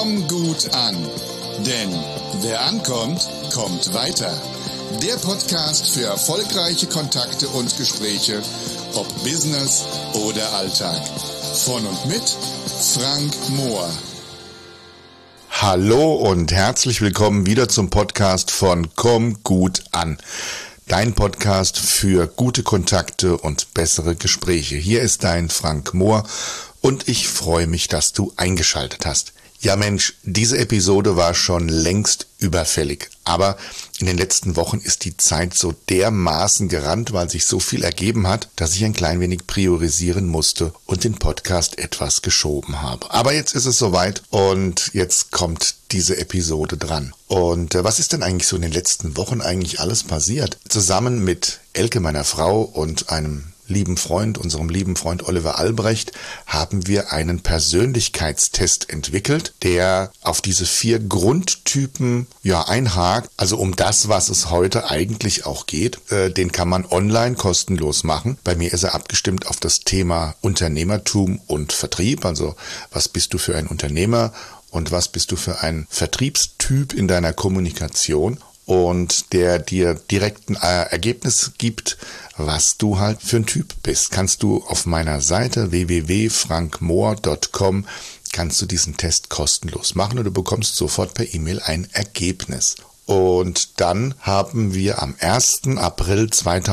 Komm gut an, denn wer ankommt, kommt weiter. Der Podcast für erfolgreiche Kontakte und Gespräche, ob Business oder Alltag. Von und mit Frank Mohr. Hallo und herzlich willkommen wieder zum Podcast von Komm gut an. Dein Podcast für gute Kontakte und bessere Gespräche. Hier ist dein Frank Mohr und ich freue mich, dass du eingeschaltet hast. Ja Mensch, diese Episode war schon längst überfällig, aber in den letzten Wochen ist die Zeit so dermaßen gerannt, weil sich so viel ergeben hat, dass ich ein klein wenig priorisieren musste und den Podcast etwas geschoben habe. Aber jetzt ist es soweit und jetzt kommt diese Episode dran. Und was ist denn eigentlich so in den letzten Wochen eigentlich alles passiert? Zusammen mit Elke, meiner Frau, und einem unserem lieben Freund Oliver Albrecht, haben wir einen Persönlichkeitstest entwickelt, der auf diese 4 Grundtypen einhakt. Also um das, was es heute eigentlich auch geht. Den kann man online kostenlos machen. Bei mir ist er abgestimmt auf das Thema Unternehmertum und Vertrieb. Also was bist du für ein Unternehmer und was bist du für ein Vertriebstyp in deiner Kommunikation? Und der dir direkt ein Ergebnis gibt, was du halt für ein Typ bist. Kannst du auf meiner Seite www.frankmohr.com kannst du diesen Test kostenlos machen und du bekommst sofort per E-Mail ein Ergebnis. Und dann haben wir am 1. April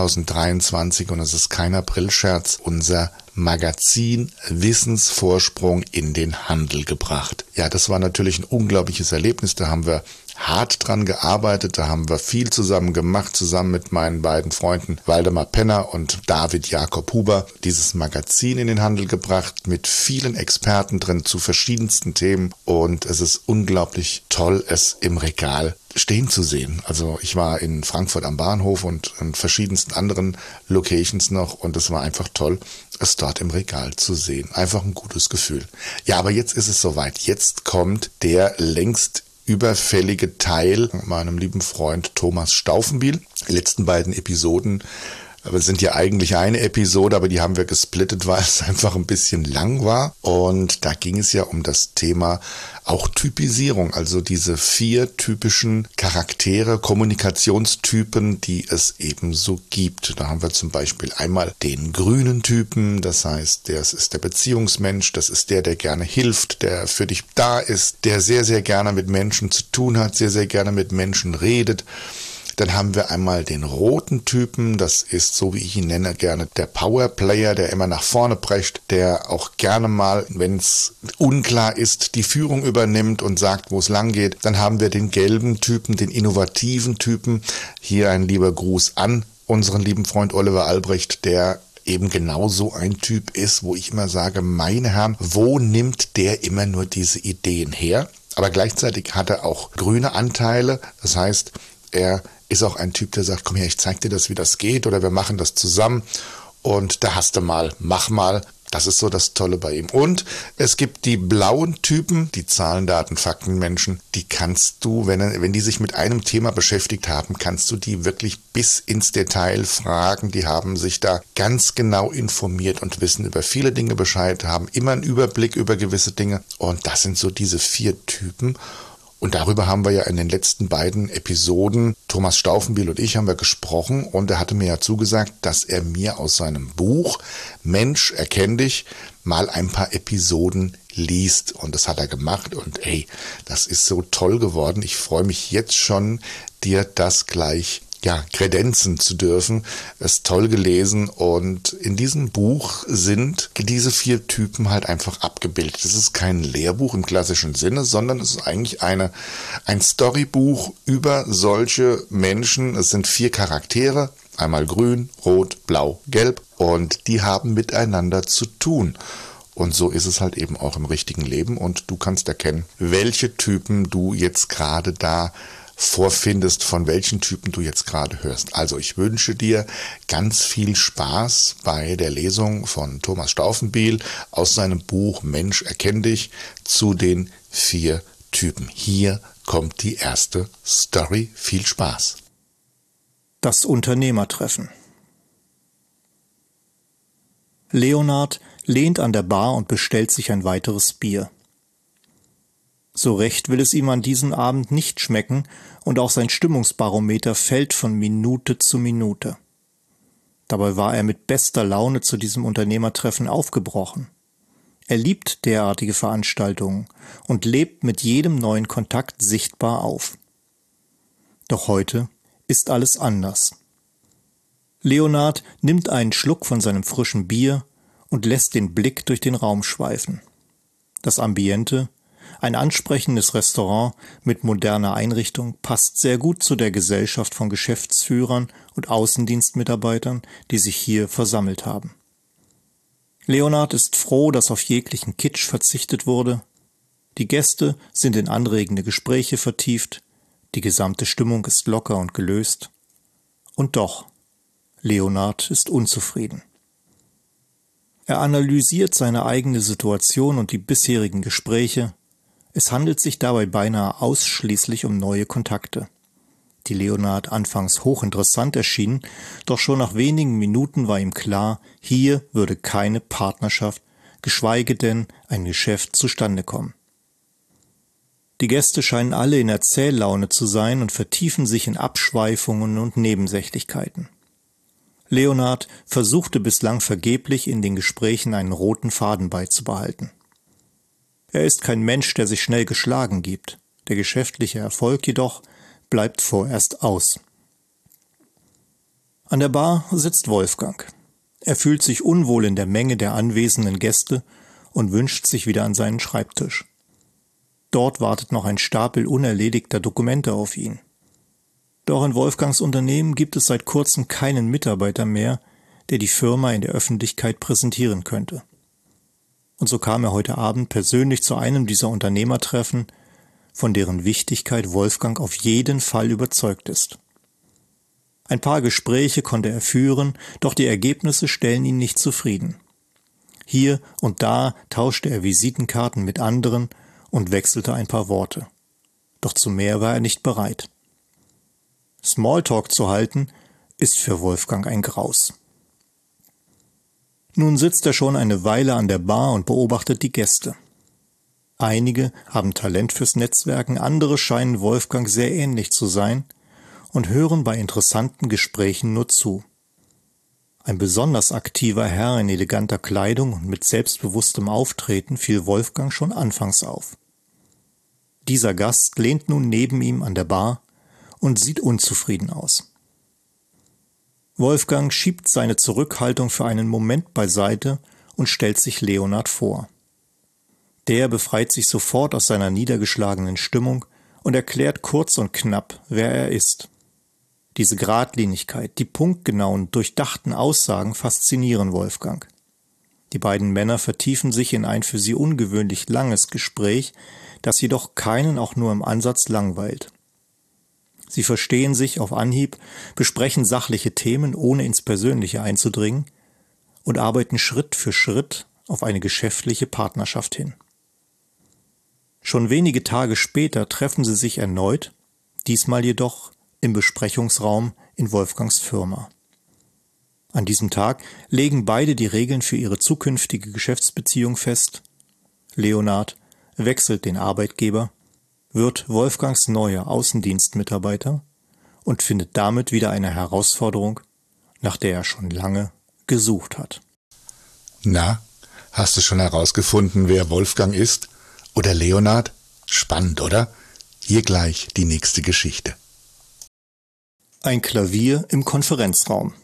2023, und es ist kein Aprilscherz, unser Magazin Wissensvorsprung in den Handel gebracht. Ja, das war natürlich ein unglaubliches Erlebnis. Da haben wir hart dran gearbeitet, da haben wir viel zusammen gemacht, zusammen mit meinen beiden Freunden Waldemar Penner und David Jakob Huber, dieses Magazin in den Handel gebracht, mit vielen Experten drin zu verschiedensten Themen, und es ist unglaublich toll, es im Regal stehen zu sehen. Also ich war in Frankfurt am Bahnhof und in verschiedensten anderen Locations noch, und es war einfach toll, es dort im Regal zu sehen. Einfach ein gutes Gefühl. Ja, aber jetzt ist es soweit. Jetzt kommt der längst überfällige Teil meinem lieben Freund Thomas Stauffenbiel. Die letzten beiden Episoden sind ja eigentlich eine Episode, aber die haben wir gesplittet, weil es einfach ein bisschen lang war. Und da ging es ja um das Thema auch Typisierung, also diese 4 typischen Charaktere, Kommunikationstypen, die es eben so gibt. Da haben wir zum Beispiel einmal den grünen Typen, das heißt, das ist der Beziehungsmensch, das ist der gerne hilft, der für dich da ist, der sehr, sehr gerne mit Menschen zu tun hat, sehr, sehr gerne mit Menschen redet. Dann haben wir einmal den roten Typen, das ist, so wie ich ihn nenne, gerne der Powerplayer, der immer nach vorne prescht, der auch gerne mal, wenn es unklar ist, die Führung übernimmt und sagt, wo es lang geht. Dann haben wir den gelben Typen, den innovativen Typen. Hier ein lieber Gruß an unseren lieben Freund Oliver Albrecht, der eben genau so ein Typ ist, wo ich immer sage, meine Herren, wo nimmt der immer nur diese Ideen her? Aber gleichzeitig hat er auch grüne Anteile, das heißt, er ist auch ein Typ, der sagt, komm her, ich zeig dir das, wie das geht, oder wir machen das zusammen und da hast du mal, mach mal. Das ist so das Tolle bei ihm. Und es gibt die blauen Typen, die Zahlen, Daten, Fakten, Menschen, die kannst du, wenn die sich mit einem Thema beschäftigt haben, kannst du die wirklich bis ins Detail fragen. Die haben sich da ganz genau informiert und wissen über viele Dinge Bescheid, haben immer einen Überblick über gewisse Dinge. Und das sind so diese 4 Typen. Und darüber haben wir ja in den letzten beiden Episoden, Thomas Stauffenbiel und ich, haben wir gesprochen, und er hatte mir ja zugesagt, dass er mir aus seinem Buch Mensch, erkenn dich mal ein paar Episoden liest. Und das hat er gemacht, und das ist so toll geworden. Ich freue mich jetzt schon, dir das gleich kredenzen zu dürfen. Es ist toll gelesen, und in diesem Buch sind diese 4 Typen halt einfach abgebildet. Es ist kein Lehrbuch im klassischen Sinne, sondern es ist eigentlich ein Storybuch über solche Menschen. Es sind 4 Charaktere, einmal grün, rot, blau, gelb, und die haben miteinander zu tun. Und so ist es halt eben auch im richtigen Leben, und du kannst erkennen, welche Typen du jetzt gerade da vorfindest, von welchen Typen du jetzt gerade hörst. Also ich wünsche dir ganz viel Spaß bei der Lesung von Thomas Stauffenbiel aus seinem Buch Mensch, erkenn dich zu den 4 Typen. Hier kommt die erste Story. Viel Spaß. Das Unternehmertreffen. Leonard lehnt an der Bar und bestellt sich ein weiteres Bier. So recht will es ihm an diesem Abend nicht schmecken und auch sein Stimmungsbarometer fällt von Minute zu Minute. Dabei war er mit bester Laune zu diesem Unternehmertreffen aufgebrochen. Er liebt derartige Veranstaltungen und lebt mit jedem neuen Kontakt sichtbar auf. Doch heute ist alles anders. Leonhard nimmt einen Schluck von seinem frischen Bier und lässt den Blick durch den Raum schweifen. Das Ambiente, ein ansprechendes Restaurant mit moderner Einrichtung, passt sehr gut zu der Gesellschaft von Geschäftsführern und Außendienstmitarbeitern, die sich hier versammelt haben. Leonhard ist froh, dass auf jeglichen Kitsch verzichtet wurde. Die Gäste sind in anregende Gespräche vertieft, die gesamte Stimmung ist locker und gelöst. Und doch, Leonhard ist unzufrieden. Er analysiert seine eigene Situation und die bisherigen Gespräche. Es handelt sich dabei beinahe ausschließlich um neue Kontakte, die Leonhard anfangs hochinteressant erschienen, doch schon nach wenigen Minuten war ihm klar, hier würde keine Partnerschaft, geschweige denn ein Geschäft zustande kommen. Die Gäste scheinen alle in Erzähllaune zu sein und vertiefen sich in Abschweifungen und Nebensächlichkeiten. Leonhard versuchte bislang vergeblich in den Gesprächen einen roten Faden beizubehalten. Er ist kein Mensch, der sich schnell geschlagen gibt. Der geschäftliche Erfolg jedoch bleibt vorerst aus. An der Bar sitzt Wolfgang. Er fühlt sich unwohl in der Menge der anwesenden Gäste und wünscht sich wieder an seinen Schreibtisch. Dort wartet noch ein Stapel unerledigter Dokumente auf ihn. Doch in Wolfgangs Unternehmen gibt es seit kurzem keinen Mitarbeiter mehr, der die Firma in der Öffentlichkeit präsentieren könnte. Und so kam er heute Abend persönlich zu einem dieser Unternehmertreffen, von deren Wichtigkeit Wolfgang auf jeden Fall überzeugt ist. Ein paar Gespräche konnte er führen, doch die Ergebnisse stellen ihn nicht zufrieden. Hier und da tauschte er Visitenkarten mit anderen und wechselte ein paar Worte. Doch zu mehr war er nicht bereit. Smalltalk zu halten, ist für Wolfgang ein Graus. Nun sitzt er schon eine Weile an der Bar und beobachtet die Gäste. Einige haben Talent fürs Netzwerken, andere scheinen Wolfgang sehr ähnlich zu sein und hören bei interessanten Gesprächen nur zu. Ein besonders aktiver Herr in eleganter Kleidung und mit selbstbewusstem Auftreten fiel Wolfgang schon anfangs auf. Dieser Gast lehnt nun neben ihm an der Bar und sieht unzufrieden aus. Wolfgang schiebt seine Zurückhaltung für einen Moment beiseite und stellt sich Leonhard vor. Der befreit sich sofort aus seiner niedergeschlagenen Stimmung und erklärt kurz und knapp, wer er ist. Diese Geradlinigkeit, die punktgenauen, durchdachten Aussagen faszinieren Wolfgang. Die beiden Männer vertiefen sich in ein für sie ungewöhnlich langes Gespräch, das jedoch keinen auch nur im Ansatz langweilt. Sie verstehen sich auf Anhieb, besprechen sachliche Themen, ohne ins Persönliche einzudringen, und arbeiten Schritt für Schritt auf eine geschäftliche Partnerschaft hin. Schon wenige Tage später treffen sie sich erneut, diesmal jedoch im Besprechungsraum in Wolfgangs Firma. An diesem Tag legen beide die Regeln für ihre zukünftige Geschäftsbeziehung fest. Leonhard wechselt den Arbeitgeber, wird Wolfgangs neuer Außendienstmitarbeiter und findet damit wieder eine Herausforderung, nach der er schon lange gesucht hat. Na, hast du schon herausgefunden, wer Wolfgang ist? Oder Leonhard? Spannend, oder? Hier gleich die nächste Geschichte. Ein Klavier im Konferenzraum.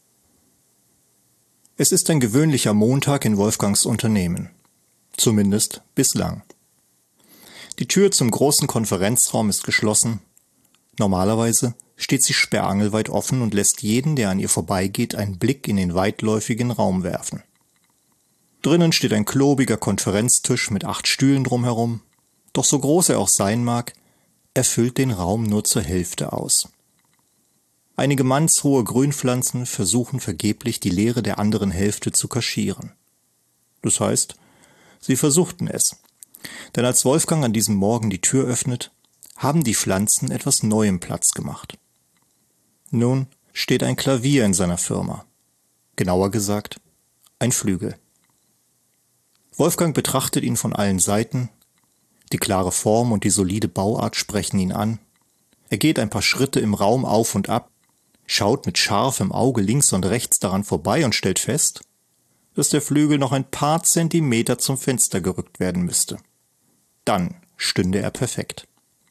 Es ist ein gewöhnlicher Montag in Wolfgangs Unternehmen. Zumindest bislang. Die Tür zum großen Konferenzraum ist geschlossen. Normalerweise steht sie sperrangelweit offen und lässt jeden, der an ihr vorbeigeht, einen Blick in den weitläufigen Raum werfen. Drinnen steht ein klobiger Konferenztisch mit 8 Stühlen drumherum. Doch so groß er auch sein mag, er füllt den Raum nur zur Hälfte aus. Einige mannshohe Grünpflanzen versuchen vergeblich, die Leere der anderen Hälfte zu kaschieren. Das heißt, sie versuchten es. Denn als Wolfgang an diesem Morgen die Tür öffnet, haben die Pflanzen etwas Neuem Platz gemacht. Nun steht ein Klavier in seiner Firma. Genauer gesagt, ein Flügel. Wolfgang betrachtet ihn von allen Seiten. Die klare Form und die solide Bauart sprechen ihn an. Er geht ein paar Schritte im Raum auf und ab, schaut mit scharfem Auge links und rechts daran vorbei und stellt fest, dass der Flügel noch ein paar Zentimeter zum Fenster gerückt werden müsste. Dann stünde er perfekt.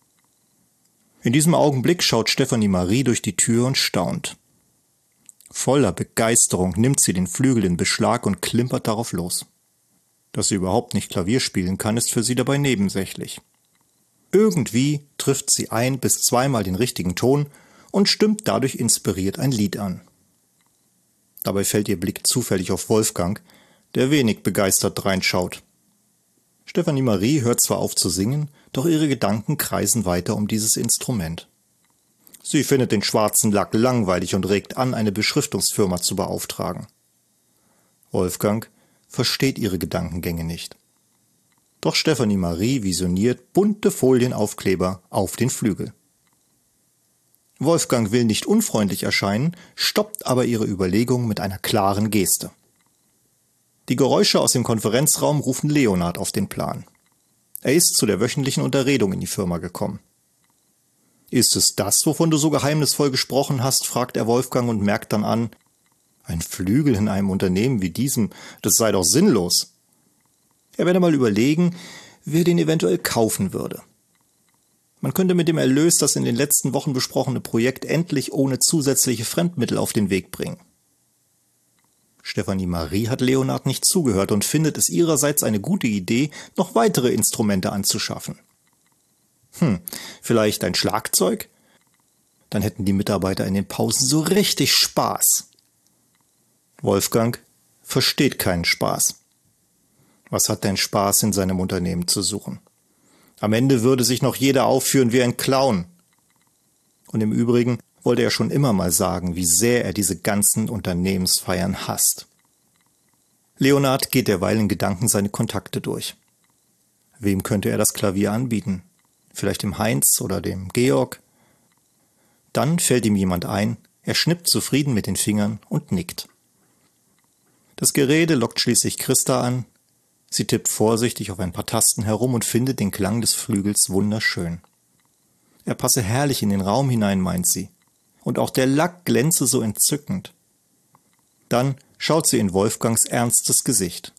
In diesem Augenblick schaut Stefanie Marie durch die Tür und staunt. Voller Begeisterung nimmt sie den Flügel in Beschlag und klimpert darauf los. Dass sie überhaupt nicht Klavier spielen kann, ist für sie dabei nebensächlich. Irgendwie trifft sie 1- bis 2-mal den richtigen Ton und stimmt dadurch inspiriert ein Lied an. Dabei fällt ihr Blick zufällig auf Wolfgang, der wenig begeistert reinschaut. Stefanie Marie hört zwar auf zu singen, doch ihre Gedanken kreisen weiter um dieses Instrument. Sie findet den schwarzen Lack langweilig und regt an, eine Beschriftungsfirma zu beauftragen. Wolfgang versteht ihre Gedankengänge nicht. Doch Stefanie Marie visioniert bunte Folienaufkleber auf den Flügel. Wolfgang will nicht unfreundlich erscheinen, stoppt aber ihre Überlegungen mit einer klaren Geste. Die Geräusche aus dem Konferenzraum rufen Leonhard auf den Plan. Er ist zu der wöchentlichen Unterredung in die Firma gekommen. »Ist es das, wovon du so geheimnisvoll gesprochen hast?« fragt er Wolfgang und merkt dann an, »ein Flügel in einem Unternehmen wie diesem, das sei doch sinnlos.« Er werde mal überlegen, wer den eventuell kaufen würde. Man könnte mit dem Erlös das in den letzten Wochen besprochene Projekt endlich ohne zusätzliche Fremdmittel auf den Weg bringen. Stefanie Marie hat Leonhard nicht zugehört und findet es ihrerseits eine gute Idee, noch weitere Instrumente anzuschaffen. Vielleicht ein Schlagzeug? Dann hätten die Mitarbeiter in den Pausen so richtig Spaß. Wolfgang versteht keinen Spaß. Was hat denn Spaß in seinem Unternehmen zu suchen? Am Ende würde sich noch jeder aufführen wie ein Clown. Und im Übrigen wollte er schon immer mal sagen, wie sehr er diese ganzen Unternehmensfeiern hasst. Leonhard geht derweil in Gedanken seine Kontakte durch. Wem könnte er das Klavier anbieten? Vielleicht dem Heinz oder dem Georg? Dann fällt ihm jemand ein, er schnippt zufrieden mit den Fingern und nickt. Das Gerede lockt schließlich Christa an. Sie tippt vorsichtig auf ein paar Tasten herum und findet den Klang des Flügels wunderschön. Er passe herrlich in den Raum hinein, meint sie. Und auch der Lack glänze so entzückend. Dann schaut sie in Wolfgangs ernstes Gesicht.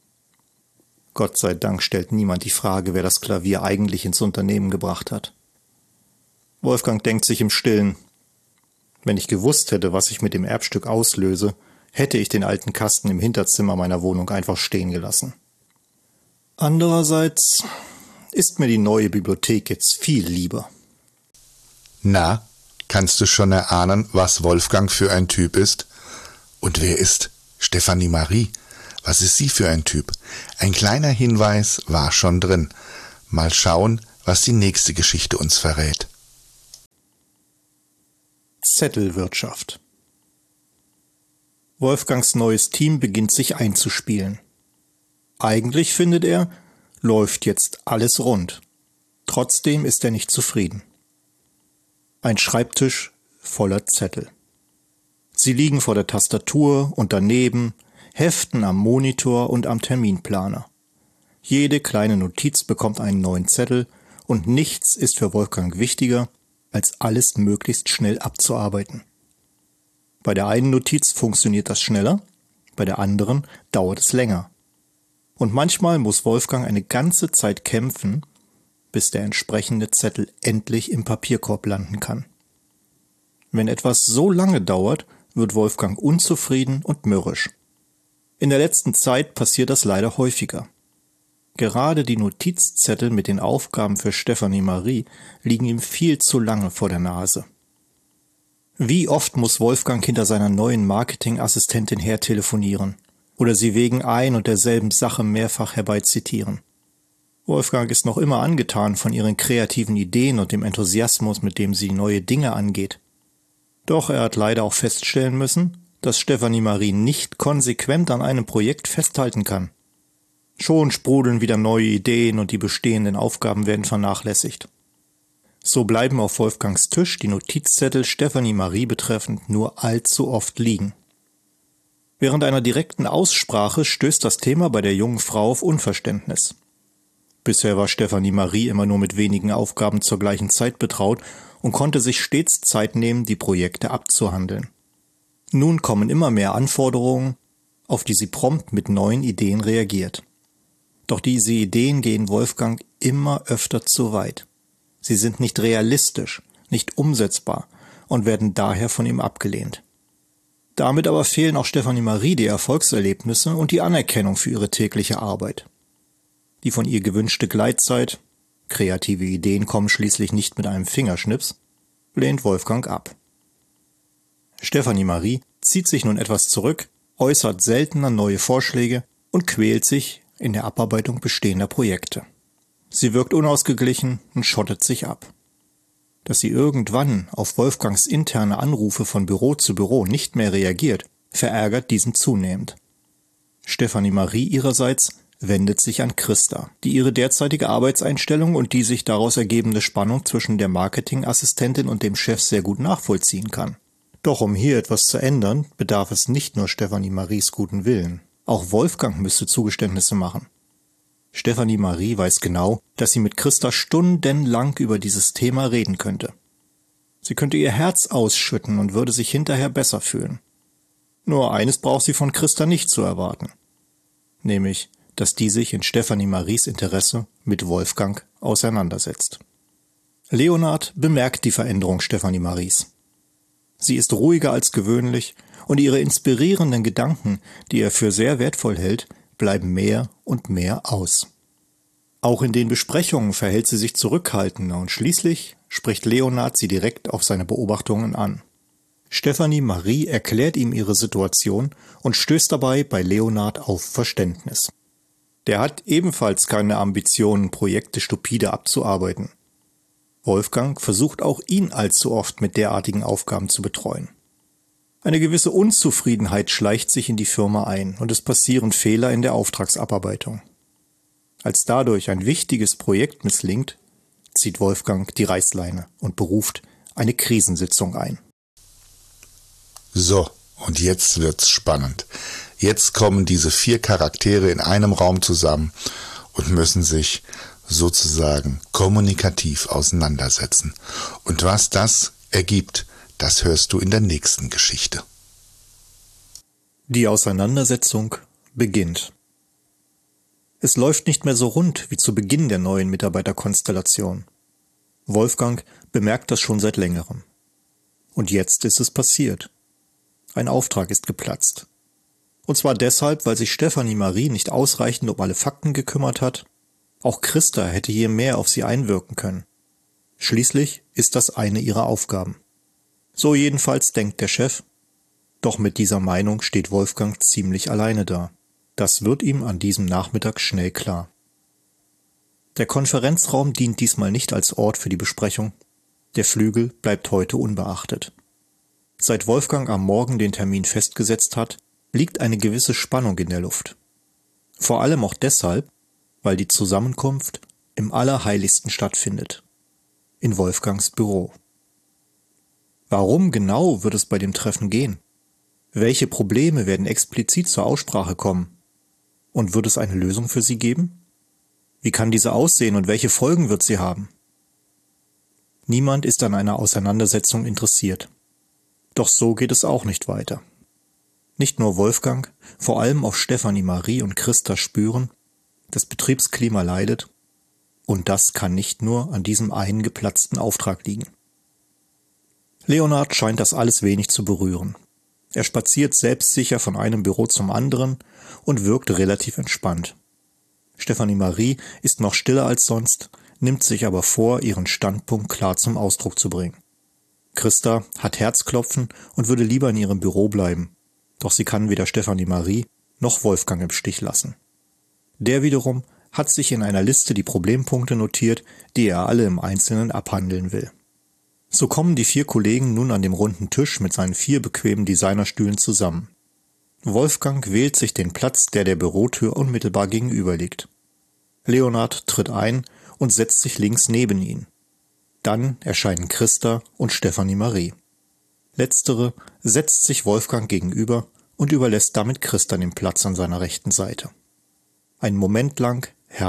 Gott sei Dank stellt niemand die Frage, wer das Klavier eigentlich ins Unternehmen gebracht hat. Wolfgang denkt sich im Stillen: Wenn ich gewusst hätte, was ich mit dem Erbstück auslöse, hätte ich den alten Kasten im Hinterzimmer meiner Wohnung einfach stehen gelassen. Andererseits ist mir die neue Bibliothek jetzt viel lieber. Na, kannst du schon erahnen, was Wolfgang für ein Typ ist? Und wer ist Stefanie Marie? Was ist sie für ein Typ? Ein kleiner Hinweis war schon drin. Mal schauen, was die nächste Geschichte uns verrät. Zettelwirtschaft. Wolfgangs neues Team beginnt sich einzuspielen. Eigentlich, findet er, läuft jetzt alles rund. Trotzdem ist er nicht zufrieden. Ein Schreibtisch voller Zettel. Sie liegen vor der Tastatur und daneben Heften am Monitor und am Terminplaner. Jede kleine Notiz bekommt einen neuen Zettel und nichts ist für Wolfgang wichtiger, als alles möglichst schnell abzuarbeiten. Bei der einen Notiz funktioniert das schneller, bei der anderen dauert es länger. Und manchmal muss Wolfgang eine ganze Zeit kämpfen, bis der entsprechende Zettel endlich im Papierkorb landen kann. Wenn etwas so lange dauert, wird Wolfgang unzufrieden und mürrisch. In der letzten Zeit passiert das leider häufiger. Gerade die Notizzettel mit den Aufgaben für Stefanie Marie liegen ihm viel zu lange vor der Nase. Wie oft muss Wolfgang hinter seiner neuen Marketingassistentin her telefonieren oder sie wegen ein und derselben Sache mehrfach herbeizitieren. Wolfgang ist noch immer angetan von ihren kreativen Ideen und dem Enthusiasmus, mit dem sie neue Dinge angeht. Doch er hat leider auch feststellen müssen, dass Stefanie Marie nicht konsequent an einem Projekt festhalten kann. Schon sprudeln wieder neue Ideen und die bestehenden Aufgaben werden vernachlässigt. So bleiben auf Wolfgangs Tisch die Notizzettel Stefanie Marie betreffend nur allzu oft liegen. Während einer direkten Aussprache stößt das Thema bei der jungen Frau auf Unverständnis. Bisher war Stefanie Marie immer nur mit wenigen Aufgaben zur gleichen Zeit betraut und konnte sich stets Zeit nehmen, die Projekte abzuhandeln. Nun kommen immer mehr Anforderungen, auf die sie prompt mit neuen Ideen reagiert. Doch diese Ideen gehen Wolfgang immer öfter zu weit. Sie sind nicht realistisch, nicht umsetzbar und werden daher von ihm abgelehnt. Damit aber fehlen auch Stefanie Marie die Erfolgserlebnisse und die Anerkennung für ihre tägliche Arbeit. Die von ihr gewünschte Gleitzeit, kreative Ideen kommen schließlich nicht mit einem Fingerschnips, lehnt Wolfgang ab. Stefanie Marie zieht sich nun etwas zurück, äußert seltener neue Vorschläge und quält sich in der Abarbeitung bestehender Projekte. Sie wirkt unausgeglichen und schottet sich ab. Dass sie irgendwann auf Wolfgangs interne Anrufe von Büro zu Büro nicht mehr reagiert, verärgert diesen zunehmend. Stefanie Marie ihrerseits wendet sich an Christa, die ihre derzeitige Arbeitseinstellung und die sich daraus ergebende Spannung zwischen der Marketingassistentin und dem Chef sehr gut nachvollziehen kann. Doch um hier etwas zu ändern, bedarf es nicht nur Stefanie Maries guten Willen. Auch Wolfgang müsste Zugeständnisse machen. Stefanie Marie weiß genau, dass sie mit Christa stundenlang über dieses Thema reden könnte. Sie könnte ihr Herz ausschütten und würde sich hinterher besser fühlen. Nur eines braucht sie von Christa nicht zu erwarten. Nämlich, dass die sich in Stefanie Maries Interesse mit Wolfgang auseinandersetzt. Leonhard bemerkt die Veränderung Stefanie Maries. Sie ist ruhiger als gewöhnlich und ihre inspirierenden Gedanken, die er für sehr wertvoll hält, bleiben mehr und mehr aus. Auch in den Besprechungen verhält sie sich zurückhaltender und schließlich spricht Leonhard sie direkt auf seine Beobachtungen an. Stefanie Marie erklärt ihm ihre Situation und stößt dabei bei Leonhard auf Verständnis. Der hat ebenfalls keine Ambitionen, Projekte stupide abzuarbeiten. Wolfgang versucht auch ihn allzu oft mit derartigen Aufgaben zu betreuen. Eine gewisse Unzufriedenheit schleicht sich in die Firma ein und es passieren Fehler in der Auftragsabarbeitung. Als dadurch ein wichtiges Projekt misslingt, zieht Wolfgang die Reißleine und beruft eine Krisensitzung ein. So, und jetzt wird's spannend. Jetzt kommen diese 4 Charaktere in einem Raum zusammen und müssen sich sozusagen kommunikativ auseinandersetzen. Und was das ergibt, das hörst du in der nächsten Geschichte. Die Auseinandersetzung beginnt. Es läuft nicht mehr so rund wie zu Beginn der neuen Mitarbeiterkonstellation. Wolfgang bemerkt das schon seit längerem. Und jetzt ist es passiert. Ein Auftrag ist geplatzt. Und zwar deshalb, weil sich Stefanie Marie nicht ausreichend um alle Fakten gekümmert hat. Auch Christa hätte hier mehr auf sie einwirken können. Schließlich ist das eine ihrer Aufgaben. So jedenfalls denkt der Chef. Doch mit dieser Meinung steht Wolfgang ziemlich alleine da. Das wird ihm an diesem Nachmittag schnell klar. Der Konferenzraum dient diesmal nicht als Ort für die Besprechung. Der Flügel bleibt heute unbeachtet. Seit Wolfgang am Morgen den Termin festgesetzt hat, liegt eine gewisse Spannung in der Luft. Vor allem auch deshalb, weil die Zusammenkunft im Allerheiligsten stattfindet. In Wolfgangs Büro. Warum genau wird es bei dem Treffen gehen? Welche Probleme werden explizit zur Aussprache kommen? Und wird es eine Lösung für sie geben? Wie kann diese aussehen und welche Folgen wird sie haben? Niemand ist an einer Auseinandersetzung interessiert. Doch so geht es auch nicht weiter. Nicht nur Wolfgang, vor allem auch Stefanie Marie und Christa spüren, das Betriebsklima leidet, und das kann nicht nur an diesem einen geplatzten Auftrag liegen. Leonhard scheint das alles wenig zu berühren. Er spaziert selbstsicher von einem Büro zum anderen und wirkt relativ entspannt. Stefanie Marie ist noch stiller als sonst, nimmt sich aber vor, ihren Standpunkt klar zum Ausdruck zu bringen. Christa hat Herzklopfen und würde lieber in ihrem Büro bleiben, doch sie kann weder Stefanie Marie noch Wolfgang im Stich lassen. Der wiederum hat sich in einer Liste die Problempunkte notiert, die er alle im Einzelnen abhandeln will. So kommen die 4 Kollegen nun an dem runden Tisch mit seinen 4 bequemen Designerstühlen zusammen. Wolfgang wählt sich den Platz, der Bürotür unmittelbar gegenüber liegt. Leonhard tritt ein und setzt sich links neben ihn. Dann erscheinen Christa und Stefanie Marie. Letztere setzt sich Wolfgang gegenüber und überlässt damit Christa den Platz an seiner rechten Seite. Einen Moment lang herrscht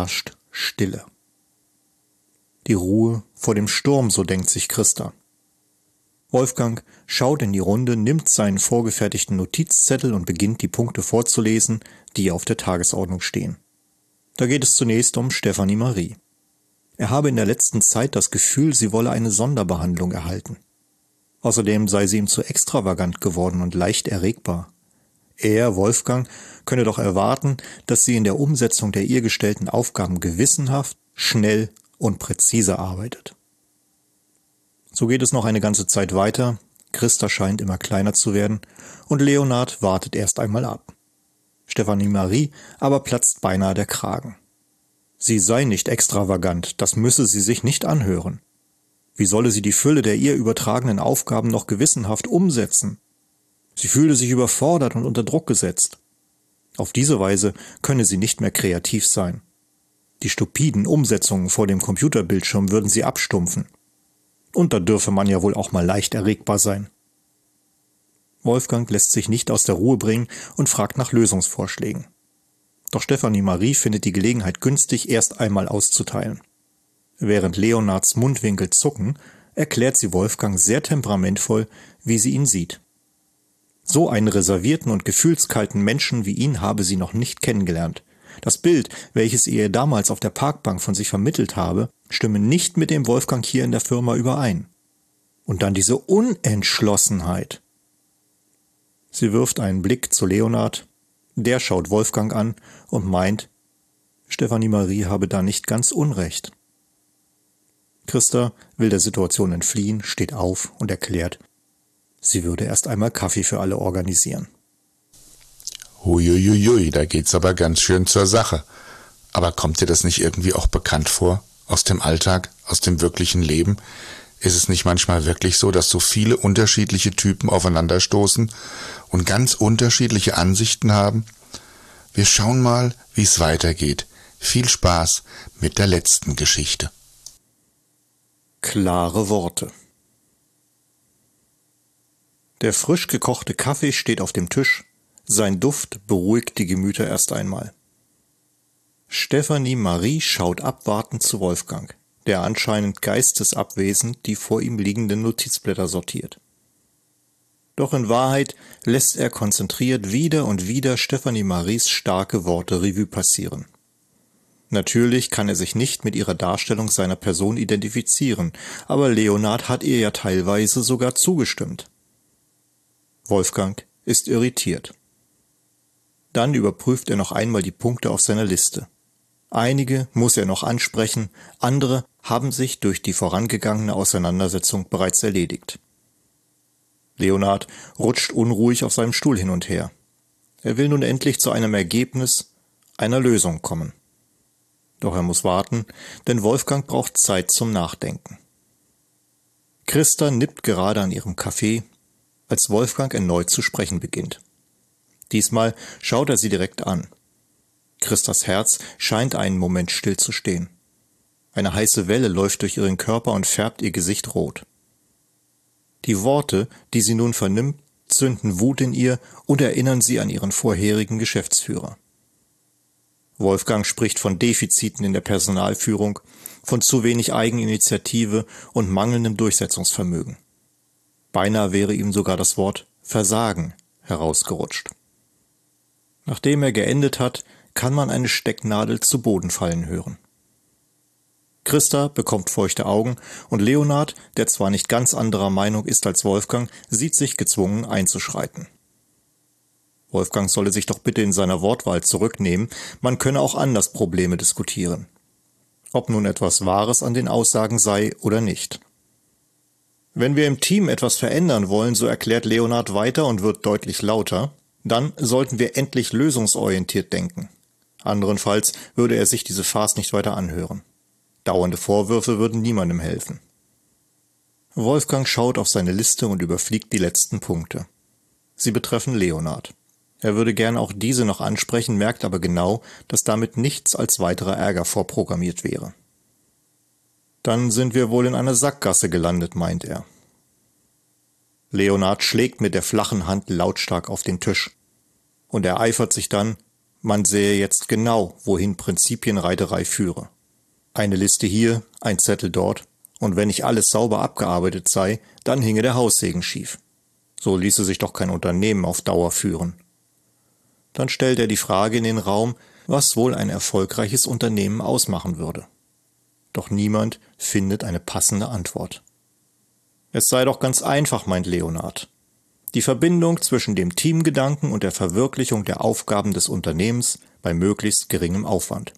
Stille. Die Ruhe vor dem Sturm, so denkt sich Christa. Wolfgang schaut in die Runde, nimmt seinen vorgefertigten Notizzettel und beginnt die Punkte vorzulesen, die auf der Tagesordnung stehen. Da geht es zunächst um Stefanie Marie. Er habe in der letzten Zeit das Gefühl, sie wolle eine Sonderbehandlung erhalten. Außerdem sei sie ihm zu extravagant geworden und leicht erregbar. Er, Wolfgang, könne doch erwarten, dass sie in der Umsetzung der ihr gestellten Aufgaben gewissenhaft, schnell und präzise arbeitet. So geht es noch eine ganze Zeit weiter, Christa scheint immer kleiner zu werden und Leonhard wartet erst einmal ab. Stefanie Marie aber platzt beinahe der Kragen. Sie sei nicht extravagant, das müsse sie sich nicht anhören. Wie solle sie die Fülle der ihr übertragenen Aufgaben noch gewissenhaft umsetzen? Sie fühle sich überfordert und unter Druck gesetzt. Auf diese Weise könne sie nicht mehr kreativ sein. Die stupiden Umsetzungen vor dem Computerbildschirm würden sie abstumpfen. Und da dürfe man ja wohl auch mal leicht erregbar sein. Wolfgang lässt sich nicht aus der Ruhe bringen und fragt nach Lösungsvorschlägen. Doch Stefanie Marie findet die Gelegenheit günstig, erst einmal auszuteilen. Während Leonhards Mundwinkel zucken, erklärt sie Wolfgang sehr temperamentvoll, wie sie ihn sieht. So einen reservierten und gefühlskalten Menschen wie ihn habe sie noch nicht kennengelernt. Das Bild, welches ihr damals auf der Parkbank von sich vermittelt habe, stimme nicht mit dem Wolfgang hier in der Firma überein. Und dann diese Unentschlossenheit. Sie wirft einen Blick zu Leonhard, der schaut Wolfgang an und meint, Stefanie Marie habe da nicht ganz Unrecht. Christa will der Situation entfliehen, steht auf und erklärt, sie würde erst einmal Kaffee für alle organisieren. Huiuiui, da geht's aber ganz schön zur Sache. Aber kommt dir das nicht irgendwie auch bekannt vor? Aus dem Alltag, aus dem wirklichen Leben? Ist es nicht manchmal wirklich so, dass so viele unterschiedliche Typen aufeinanderstoßen und ganz unterschiedliche Ansichten haben? Wir schauen mal, wie es weitergeht. Viel Spaß mit der letzten Geschichte. Klare Worte. Der frisch gekochte Kaffee steht auf dem Tisch. Sein Duft beruhigt die Gemüter erst einmal. Stefanie Marie schaut abwartend zu Wolfgang, der anscheinend geistesabwesend die vor ihm liegenden Notizblätter sortiert. Doch in Wahrheit lässt er konzentriert wieder und wieder Stefanie Maries starke Worte Revue passieren. Natürlich kann er sich nicht mit ihrer Darstellung seiner Person identifizieren, aber Leonhard hat ihr ja teilweise sogar zugestimmt. Wolfgang ist irritiert. Dann überprüft er noch einmal die Punkte auf seiner Liste. Einige muss er noch ansprechen, andere haben sich durch die vorangegangene Auseinandersetzung bereits erledigt. Leonhard rutscht unruhig auf seinem Stuhl hin und her. Er will nun endlich zu einem Ergebnis, einer Lösung kommen. Doch er muss warten, denn Wolfgang braucht Zeit zum Nachdenken. Christa nippt gerade an ihrem Kaffee, als Wolfgang erneut zu sprechen beginnt. Diesmal schaut er sie direkt an. Christas Herz scheint einen Moment stillzustehen. Eine heiße Welle läuft durch ihren Körper und färbt ihr Gesicht rot. Die Worte, die sie nun vernimmt, zünden Wut in ihr und erinnern sie an ihren vorherigen Geschäftsführer. Wolfgang spricht von Defiziten in der Personalführung, von zu wenig Eigeninitiative und mangelndem Durchsetzungsvermögen. Beinahe wäre ihm sogar das Wort Versagen herausgerutscht. Nachdem er geendet hat, kann man eine Stecknadel zu Boden fallen hören. Christa bekommt feuchte Augen und Leonhard, der zwar nicht ganz anderer Meinung ist als Wolfgang, sieht sich gezwungen einzuschreiten. Wolfgang solle sich doch bitte in seiner Wortwahl zurücknehmen, man könne auch anders Probleme diskutieren. Ob nun etwas Wahres an den Aussagen sei oder nicht. Wenn wir im Team etwas verändern wollen, so erklärt Leonhard weiter und wird deutlich lauter, dann sollten wir endlich lösungsorientiert denken. Anderenfalls würde er sich diese Farce nicht weiter anhören. Dauernde Vorwürfe würden niemandem helfen. Wolfgang schaut auf seine Liste und überfliegt die letzten Punkte. Sie betreffen Leonhard. Er würde gern auch diese noch ansprechen, merkt aber genau, dass damit nichts als weiterer Ärger vorprogrammiert wäre. Dann sind wir wohl in einer Sackgasse gelandet, meint er. Leonhard schlägt mit der flachen Hand lautstark auf den Tisch. Und ereifert sich dann, man sähe jetzt genau, wohin Prinzipienreiterei führe. Eine Liste hier, ein Zettel dort, und wenn nicht alles sauber abgearbeitet sei, dann hinge der Haussegen schief. So ließe sich doch kein Unternehmen auf Dauer führen. Dann stellt er die Frage in den Raum, was wohl ein erfolgreiches Unternehmen ausmachen würde. Doch niemand findet eine passende Antwort. Es sei doch ganz einfach, meint Leonhard. Die Verbindung zwischen dem Teamgedanken und der Verwirklichung der Aufgaben des Unternehmens bei möglichst geringem Aufwand.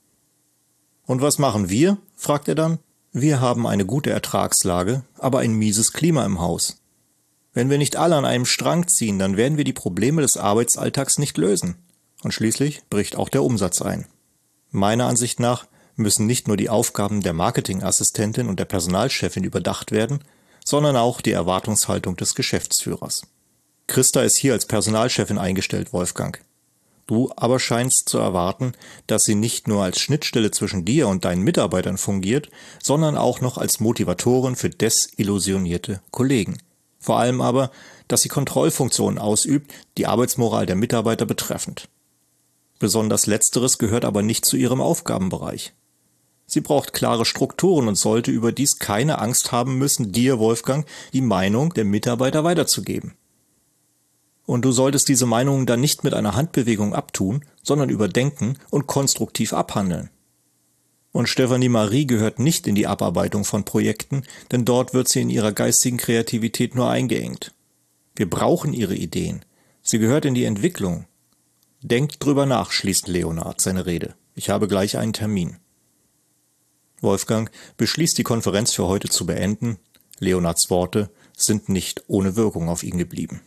Und was machen wir? Fragt er dann. Wir haben eine gute Ertragslage, aber ein mieses Klima im Haus. Wenn wir nicht alle an einem Strang ziehen, dann werden wir die Probleme des Arbeitsalltags nicht lösen. Und schließlich bricht auch der Umsatz ein. Meiner Ansicht nach müssen nicht nur die Aufgaben der Marketingassistentin und der Personalchefin überdacht werden, sondern auch die Erwartungshaltung des Geschäftsführers. Christa ist hier als Personalchefin eingestellt, Wolfgang. Du aber scheinst zu erwarten, dass sie nicht nur als Schnittstelle zwischen dir und deinen Mitarbeitern fungiert, sondern auch noch als Motivatorin für desillusionierte Kollegen. Vor allem aber, dass sie Kontrollfunktionen ausübt, die Arbeitsmoral der Mitarbeiter betreffend. Besonders Letzteres gehört aber nicht zu ihrem Aufgabenbereich. Sie braucht klare Strukturen und sollte überdies keine Angst haben müssen, dir, Wolfgang, die Meinung der Mitarbeiter weiterzugeben. Und du solltest diese Meinungen dann nicht mit einer Handbewegung abtun, sondern überdenken und konstruktiv abhandeln. Und Stefanie Marie gehört nicht in die Abarbeitung von Projekten, denn dort wird sie in ihrer geistigen Kreativität nur eingeengt. Wir brauchen ihre Ideen. Sie gehört in die Entwicklung. Denkt drüber nach, schließt Leonhard seine Rede. Ich habe gleich einen Termin. Wolfgang beschließt, die Konferenz für heute zu beenden. Leonhards Worte sind nicht ohne Wirkung auf ihn geblieben.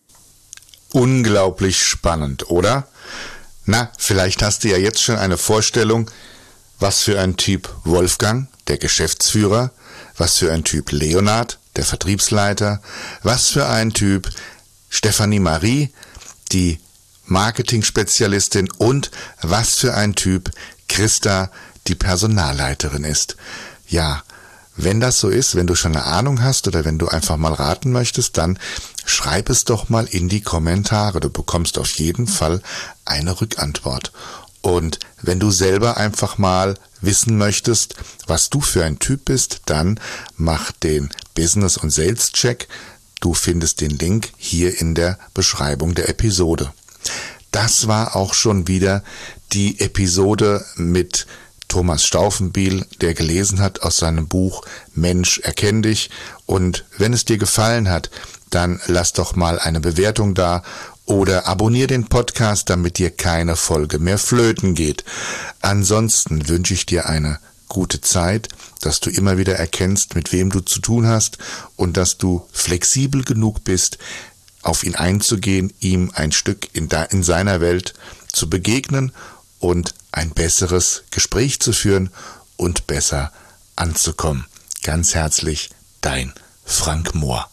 Unglaublich spannend, oder? Na, vielleicht hast du ja jetzt schon eine Vorstellung, was für ein Typ Wolfgang, der Geschäftsführer, was für ein Typ Leonhard, der Vertriebsleiter, was für ein Typ Stefanie Marie, die Marketing-Spezialistin und was für ein Typ Christa, die Personalleiterin ist. Ja, wenn das so ist, wenn du schon eine Ahnung hast oder wenn du einfach mal raten möchtest, dann schreib es doch mal in die Kommentare. Du bekommst auf jeden Fall eine Rückantwort. Und wenn du selber einfach mal wissen möchtest, was du für ein Typ bist, dann mach den Business- und Sales-Check. Du findest den Link hier in der Beschreibung der Episode. Das war auch schon wieder die Episode mit Thomas Stauffenbiel, der gelesen hat aus seinem Buch Mensch, erkenn dich. Und wenn es dir gefallen hat, dann lass doch mal eine Bewertung da oder abonniere den Podcast, damit dir keine Folge mehr flöten geht. Ansonsten wünsche ich dir eine gute Zeit, dass du immer wieder erkennst, mit wem du zu tun hast und dass du flexibel genug bist, auf ihn einzugehen, ihm ein Stück in seiner Welt zu begegnen und ein besseres Gespräch zu führen und besser anzukommen. Ganz herzlich, dein Frank Mohr.